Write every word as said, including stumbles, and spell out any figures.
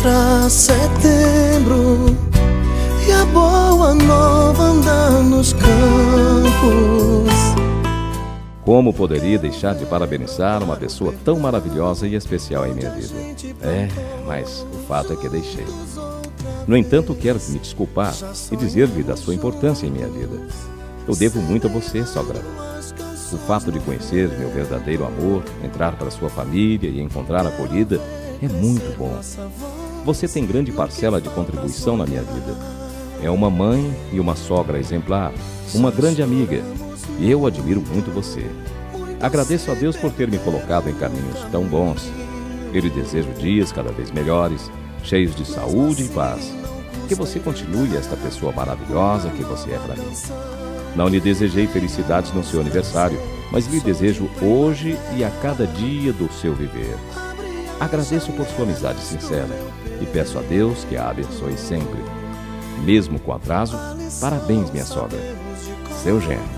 entra setembro e a boa nova anda nos campos. Como poderia deixar de parabenizar uma pessoa tão maravilhosa e especial em minha vida? É, mas o fato é que deixei. No entanto, quero me desculpar e dizer-lhe da sua importância em minha vida. Eu devo muito a você, sogra. O fato de conhecer meu verdadeiro amor, entrar para sua família e encontrar acolhida é muito bom. Você tem grande parcela de contribuição na minha vida. É uma mãe e uma sogra exemplar, uma grande amiga, e eu admiro muito você. Agradeço a Deus por ter me colocado em caminhos tão bons. Eu lhe desejo dias cada vez melhores, cheios de saúde e paz. Que você continue esta pessoa maravilhosa que você é para mim. Não lhe desejei felicidades no seu aniversário, mas lhe desejo hoje e a cada dia do seu viver. Agradeço por sua amizade sincera e peço a Deus que a abençoe sempre. Mesmo com atraso, parabéns, minha sogra. Seu genro.